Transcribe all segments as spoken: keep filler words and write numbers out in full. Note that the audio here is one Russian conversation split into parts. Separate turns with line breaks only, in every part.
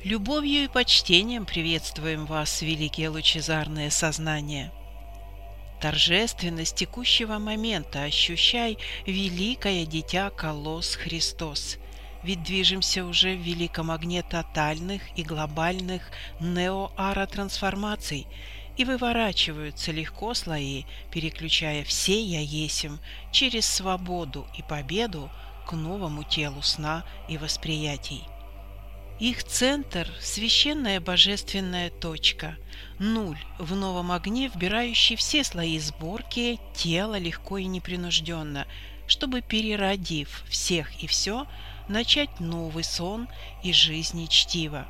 Любовью и почтением приветствуем вас, великие лучезарные сознания. Торжественность текущего момента ощущай, великое дитя Колосс Христос. Ведь движемся уже в великом огне тотальных и глобальных неоаротрансформаций, и выворачиваются легко слои, переключая все «я есмь» через свободу и победу к новому телу сна и восприятий. Их центр – священная божественная точка, нуль в новом огне, вбирающий все слои сборки тела легко и непринужденно, чтобы, переродив всех и все, начать новый сон и жизни чтива.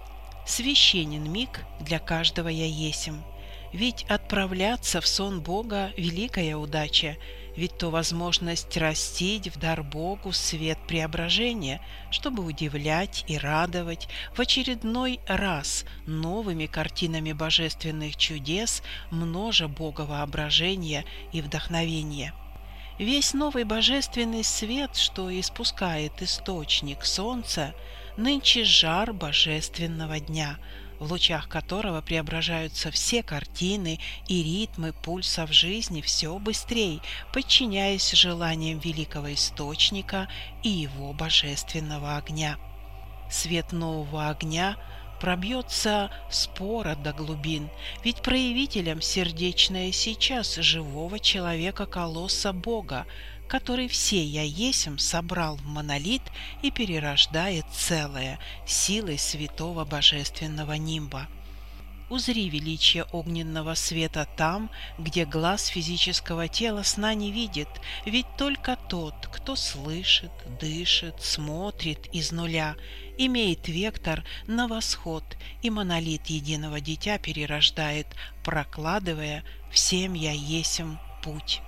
Священен миг для каждого «я есмь», ведь отправляться в сон Бога – великая удача, ведь то возможность растить в дар Богу свет преображения, чтобы удивлять и радовать в очередной раз новыми картинами божественных чудес, множа Бога воображения и вдохновения. Весь новый божественный свет, что испускает источник солнца, нынче жар божественного дня, в лучах которого преображаются все картины и ритмы пульсов жизни все быстрее, подчиняясь желаниям великого источника и его божественного огня. Свет нового огня пробьется спора до глубин, ведь проявителем сердечное сейчас живого человека Колосса Бога, который все «я есмь» собрал в монолит и перерождает целое силой святого божественного нимба. Узри величие огненного света там, где глаз физического тела сна не видит, ведь только тот, кто слышит, дышит, смотрит из нуля, имеет вектор на восход, и монолит единого дитя перерождает, прокладывая всем «я есмь» путь.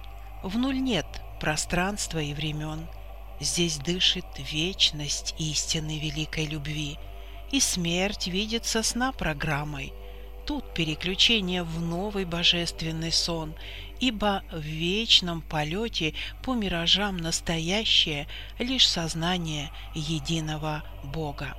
В нуль нет пространства и времен, здесь дышит вечность истины великой любви, и смерть видится сна программой. Тут переключение в новый божественный сон, ибо в вечном полете по миражам настоящее лишь сознание единого Бога.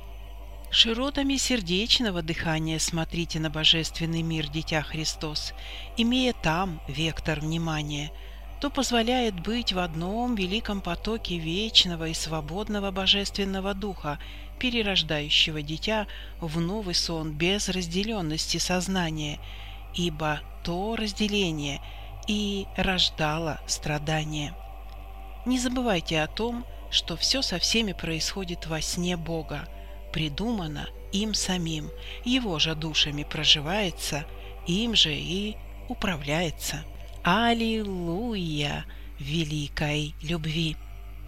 Широтами сердечного дыхания смотрите на божественный мир, дитя Христос, имея там вектор внимания, то позволяет быть в одном великом потоке вечного и свободного божественного духа, перерождающего дитя в новый сон без разделенности сознания, ибо то разделение и рождало страдание. Не забывайте о том, что все со всеми происходит во сне Бога, придумано им самим, его же душами проживается, им же и управляется. Аллилуйя великой любви!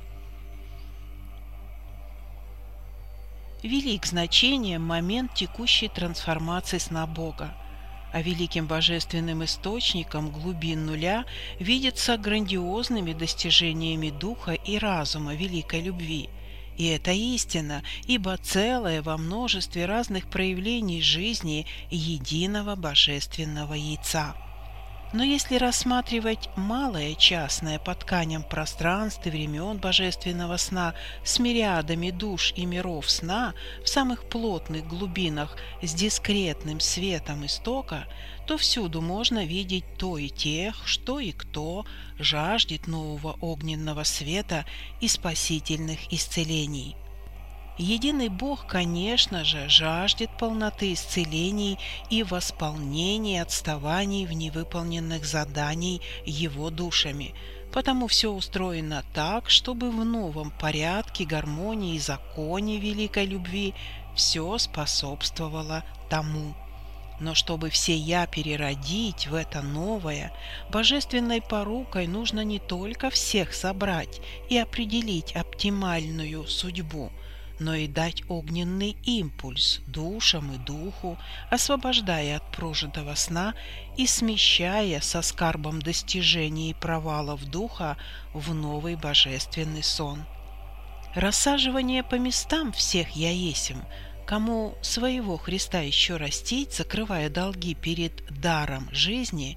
Велик значением момент текущей трансформации сна Бога, а великим божественным источником глубин нуля видится грандиозными достижениями духа и разума великой любви. И это истина, ибо целое во множестве разных проявлений жизни единого божественного яйца. Но если рассматривать малое частное по тканям пространств и времен божественного сна с мириадами душ и миров сна в самых плотных глубинах с дискретным светом истока, то всюду можно видеть то и тех, что и кто жаждет нового огненного света и спасительных исцелений. Единый Бог, конечно же, жаждет полноты исцелений и восполнения отставаний в невыполненных заданий Его душами, потому все устроено так, чтобы в новом порядке, гармонии и законе великой любви все способствовало тому. Но чтобы все «я» переродить в это новое, божественной порукой нужно не только всех собрать и определить оптимальную судьбу, но и дать огненный импульс душам и духу, освобождая от прожитого сна и смещая со скарбом достижений и провалов духа в новый божественный сон. Рассаживание по местам всех «я есмь», кому своего Христа еще растить, закрывая долги перед даром жизни,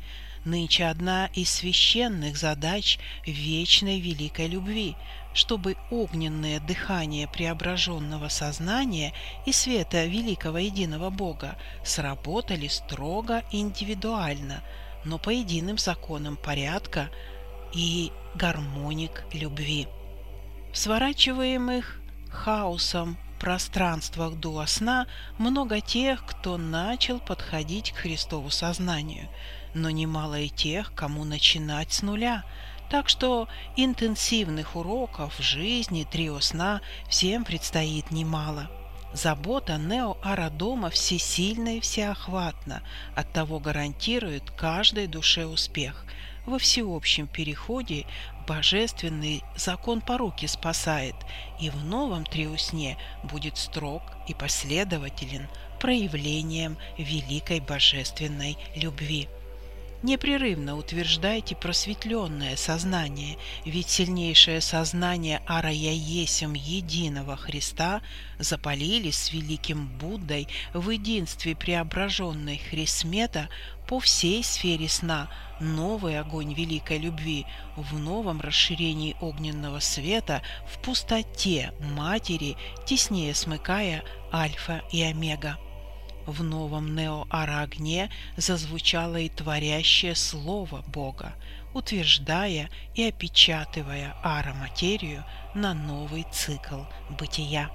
нынче одна из священных задач вечной великой любви, чтобы огненное дыхание преображенного сознания и света великого единого Бога сработали строго индивидуально, но по единым законам порядка и гармоник любви. В сворачиваемых хаосом пространствах дуосна много тех, кто начал подходить к Христову сознанию, но немало и тех, кому начинать с нуля. Так что интенсивных уроков в жизни трио сна всем предстоит немало. Забота Нео-Ара дома всесильна и всеохватна, оттого гарантирует каждой душе успех. Во всеобщем переходе божественный закон поруки спасает, и в новом триосне будет строг и последователен проявлением великой божественной любви. Непрерывно утверждайте просветленное сознание, ведь сильнейшее сознание Ара Я Есим единого Христа запалили с великим Буддой в единстве преображенной Хрисмета по всей сфере сна новый огонь великой любви в новом расширении огненного света в пустоте Матери, теснее смыкая Альфа и Омега. В новом Нео-Ара огне зазвучало и творящее слово Бога, утверждая и опечатывая Ара-материю на новый цикл бытия.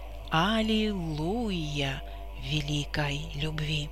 Аллилуйя великой любви!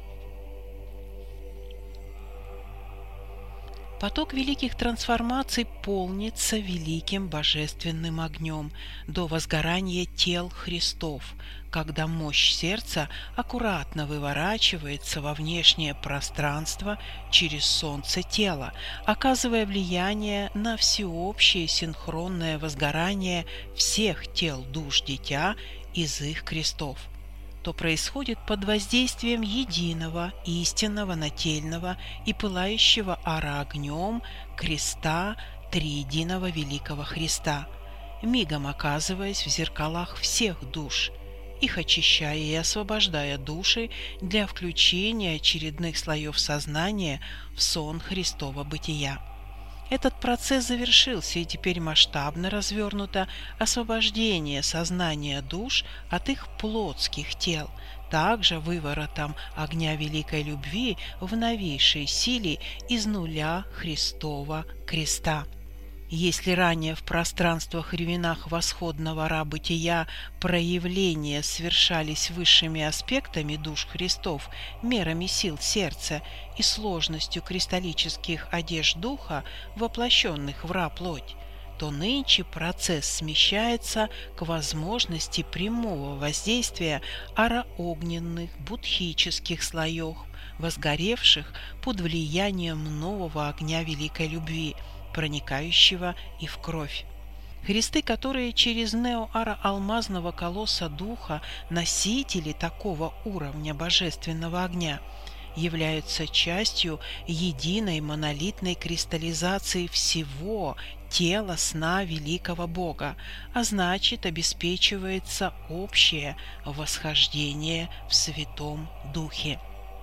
Поток великих трансформаций полнится великим божественным огнем до возгорания тел Христов, когда мощь сердца аккуратно выворачивается во внешнее пространство через солнце тела, оказывая влияние на всеобщее синхронное возгорание всех тел душ дитя из их крестов, то происходит под воздействием единого, истинного, нательного и пылающего ара огнем креста триединого великого Христа, мигом оказываясь в зеркалах всех душ, их очищая и освобождая души для включения очередных слоев сознания в сон Христова бытия. Этот процесс завершился, и теперь масштабно развернуто освобождение сознания душ от их плотских тел, также выворотом огня великой любви в новейшей силе из нуля Христова креста. Если ранее в пространствах и временах восходного ра-бытия проявления совершались высшими аспектами душ Христов, мерами сил сердца и сложностью кристаллических одежд духа, воплощенных в ра-плоть, то нынче процесс смещается к возможности прямого воздействия ара-огненных будхических слоев, возгоревших под влиянием нового огня великой любви, проникающего и в кровь. Христы, которые через Нео-Ара алмазного колосса духа носители такого уровня божественного огня, являются частью единой монолитной кристаллизации всего тела сна великого Бога, а значит, обеспечивается общее восхождение в Святом Духе.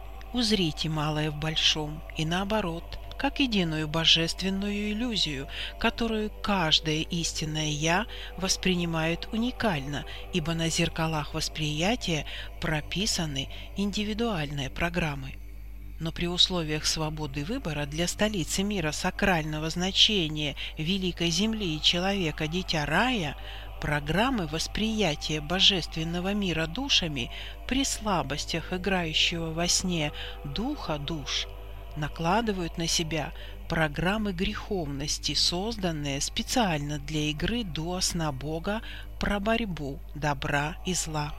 Узрите малое в большом и наоборот, как единую божественную иллюзию, которую каждое истинное «Я» воспринимает уникально, ибо на зеркалах восприятия прописаны индивидуальные программы. Но при условиях свободы выбора для столицы мира сакрального значения Великой Земли и человека Дитя Рая программы восприятия божественного мира душами при слабостях играющего во сне духа душ накладывают на себя программы греховности, созданные специально для игры дуосна Бога про борьбу добра и зла.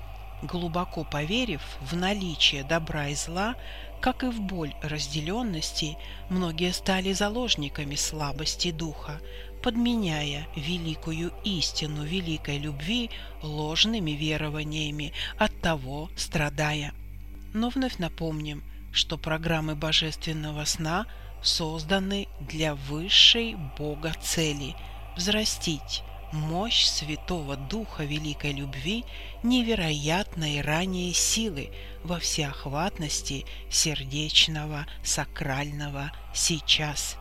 Глубоко поверив в наличие добра и зла, как и в боль разделенности, многие стали заложниками слабости духа, подменяя великую истину великой любви ложными верованиями, оттого страдая. Но вновь напомним, что программы божественного сна созданы для высшей Бога цели – взрастить, мощь Святого Духа великой любви, невероятной ранее силы во всеохватности сердечного сакрального сейчас.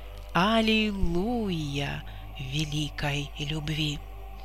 Аллилуйя великой любви!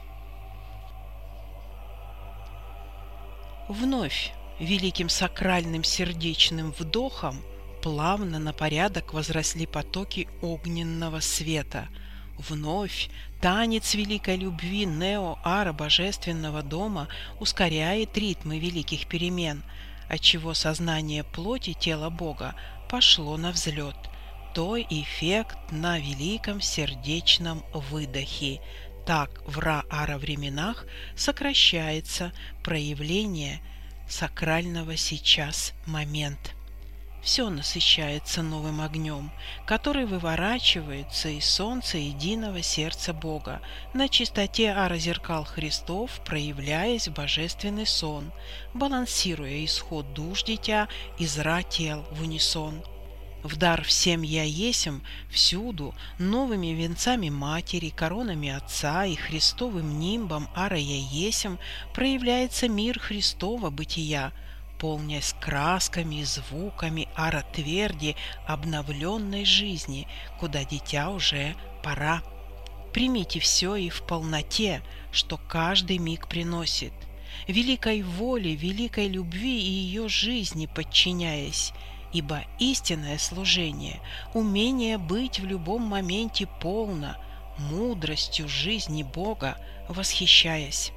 Вновь великим сакральным сердечным вдохом плавно на порядок возросли потоки огненного света. Вновь танец великой любви нео-ара Божественного дома ускоряет ритмы великих перемен, отчего сознание плоти тела Бога пошло на взлет. То эффект на великом сердечном выдохе. Так в ра-ара временах сокращается проявление сакрального сейчас момент. Все насыщается новым огнем, который выворачивается из солнца единого сердца Бога на чистоте ара-зеркал Христов, проявляясь в божественный сон, балансируя исход душ дитя из ра-тел в унисон. В дар всем я есем всюду новыми венцами матери, коронами отца и христовым нимбом ара я есем проявляется мир Христова бытия, полнясь красками и звуками ара тверди обновленной жизни, куда дитя уже пора. Примите все и в полноте, что каждый миг приносит, великой воле, великой любви и ее жизни подчиняясь, ибо истинное служение, умение быть в любом моменте полно, мудростью жизни Бога восхищаясь.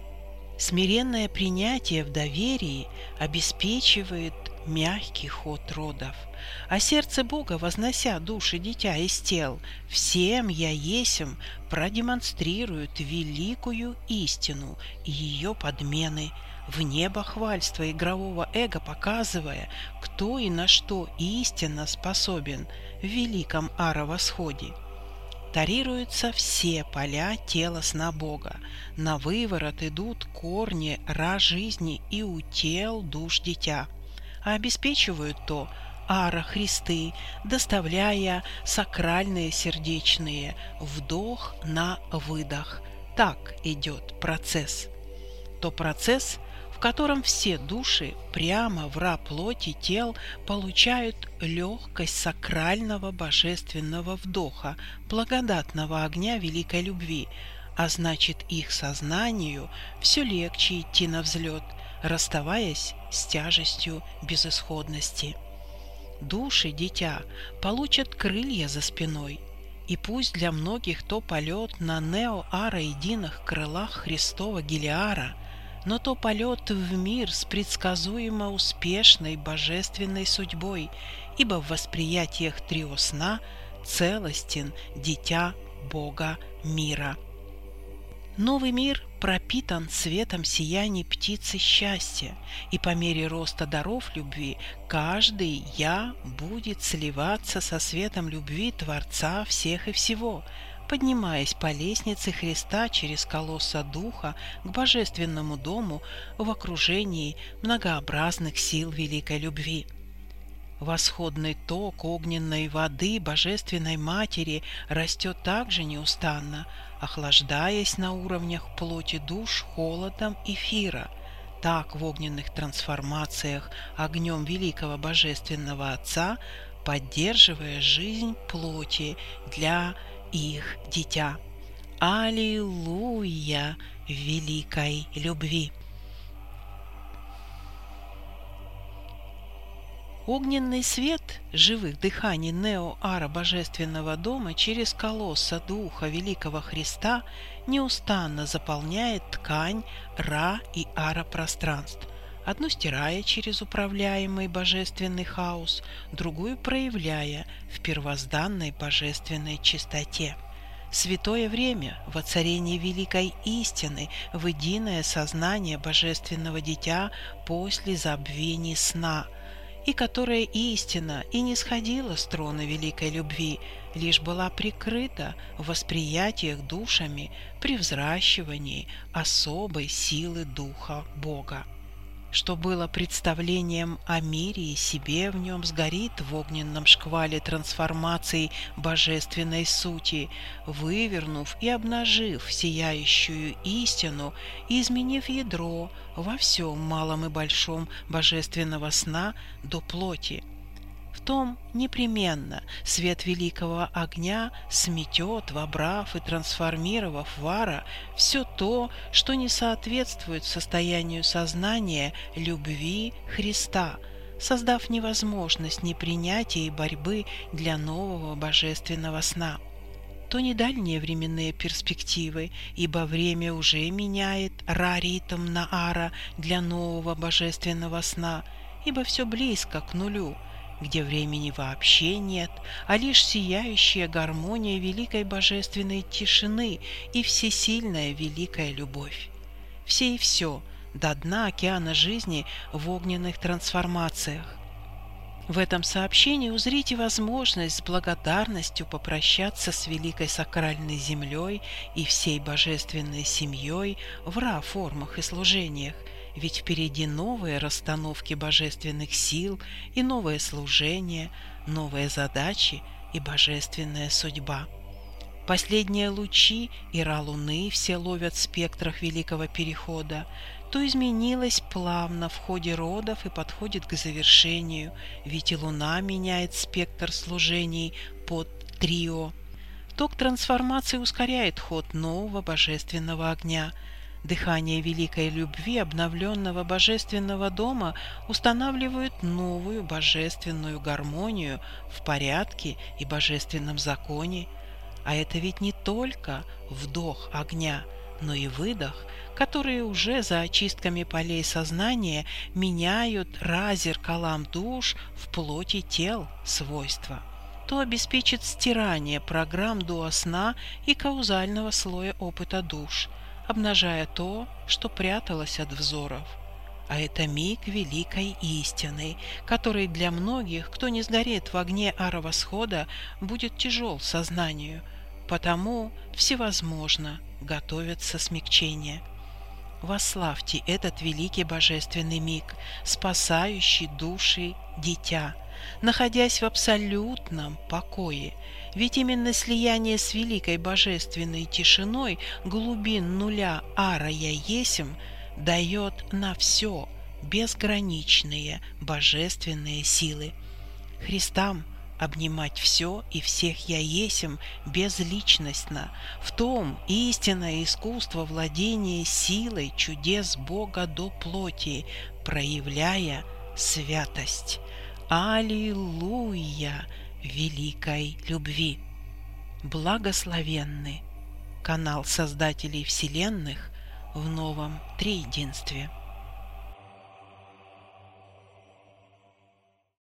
Смиренное принятие в доверии обеспечивает мягкий ход родов, а сердце Бога, вознося души дитя из тел, всем я есем продемонстрирует великую истину и ее подмены, в небо хвальства игрового эго показывая, кто и на что истинно способен в великом ара-восходе. Тарируются все поля тела сна Бога, на выворот идут корни ра-жизни и у тел душ дитя, а обеспечивают то ара-христы, доставляя сакральные сердечные вдох на выдох. Так идет процесс. То процесс, в котором все души прямо в ра-плоти тел получают легкость сакрального божественного вдоха, благодатного огня великой любви, а значит их сознанию все легче идти на взлет, расставаясь с тяжестью безысходности. Души дитя получат крылья за спиной, и пусть для многих то полет на нео-ара единых крылах Христова Гелиара, но то полет в мир с предсказуемо успешной божественной судьбой, ибо в восприятиях трио сна целостен дитя Бога мира. Новый мир пропитан светом сияний птицы счастья, и по мере роста даров любви каждый «я» будет сливаться со светом любви Творца всех и всего, поднимаясь по лестнице Христа через колосса Духа к Божественному дому в окружении многообразных сил великой любви. Восходный ток огненной воды Божественной Матери растет также неустанно, охлаждаясь на уровнях плоти душ холодом эфира. Так в огненных трансформациях огнем великого Божественного Отца, поддерживая жизнь плоти для их дитя. Аллилуйя великой любви! Огненный свет живых дыханий нео-ара Божественного дома через колосса Духа Великого Христа неустанно заполняет ткань ра и ара пространств, одну стирая через управляемый божественный хаос, другую проявляя в первозданной божественной чистоте. Святое время воцарения великой истины в единое сознание божественного дитя после забвения сна, и которая истина и не сходила с трона великой любви, лишь была прикрыта в восприятиях душами при взращивании особой силы Духа Бога. что было представлением о мире и себе в нем, сгорит в огненном шквале трансформаций божественной сути, вывернув и обнажив сияющую истину и изменив ядро во всем малом и большом божественного сна до плоти. В том непременно свет великого огня сметет, вобрав и трансформировав в ара все то, что не соответствует состоянию сознания любви Христа, создав невозможность непринятия и борьбы для нового божественного сна. То не дальние временные перспективы, ибо время уже меняет ра-ритм на ара для нового божественного сна, ибо все близко к нулю, где времени вообще нет, а лишь сияющая гармония великой божественной тишины и всесильная великая любовь. Все и все до дна океана жизни в огненных трансформациях. В этом сообщении узрите возможность с благодарностью попрощаться с великой сакральной землей и всей божественной семьей в ра-формах и служениях, ведь впереди новые расстановки божественных сил и новое служение, новые задачи и божественная судьба. Последние лучи и ра-луны все ловят в спектрах великого перехода, то изменилось плавно в ходе родов и подходит к завершению, ведь и луна меняет спектр служений под трио. Ток трансформации ускоряет ход нового божественного огня. Дыхание великой любви обновленного божественного дома устанавливает новую божественную гармонию в порядке и божественном законе. А это ведь не только вдох огня, но и выдох, которые уже за очистками полей сознания меняют ра-зеркалам душ в плоти тел свойства. То обеспечит стирание программ дуосна и каузального слоя опыта душ, обнажая то, что пряталось от взоров. А это миг великой истины, который для многих, кто не сгорит в огне ара-восхода, будет тяжел сознанию, потому всевозможно готовится смягчение. Восславьте этот великий божественный миг, спасающий души дитя, находясь в абсолютном покое, ведь именно слияние с великой божественной тишиной глубин нуля ара я есмь дает на все безграничные божественные силы. Христам обнимать все и всех я есмь безличностно, в том истинное искусство владения силой чудес Бога до плоти, проявляя святость. Аллилуйя великой любви! Благословенны канал Создателей Вселенных в новом триединстве.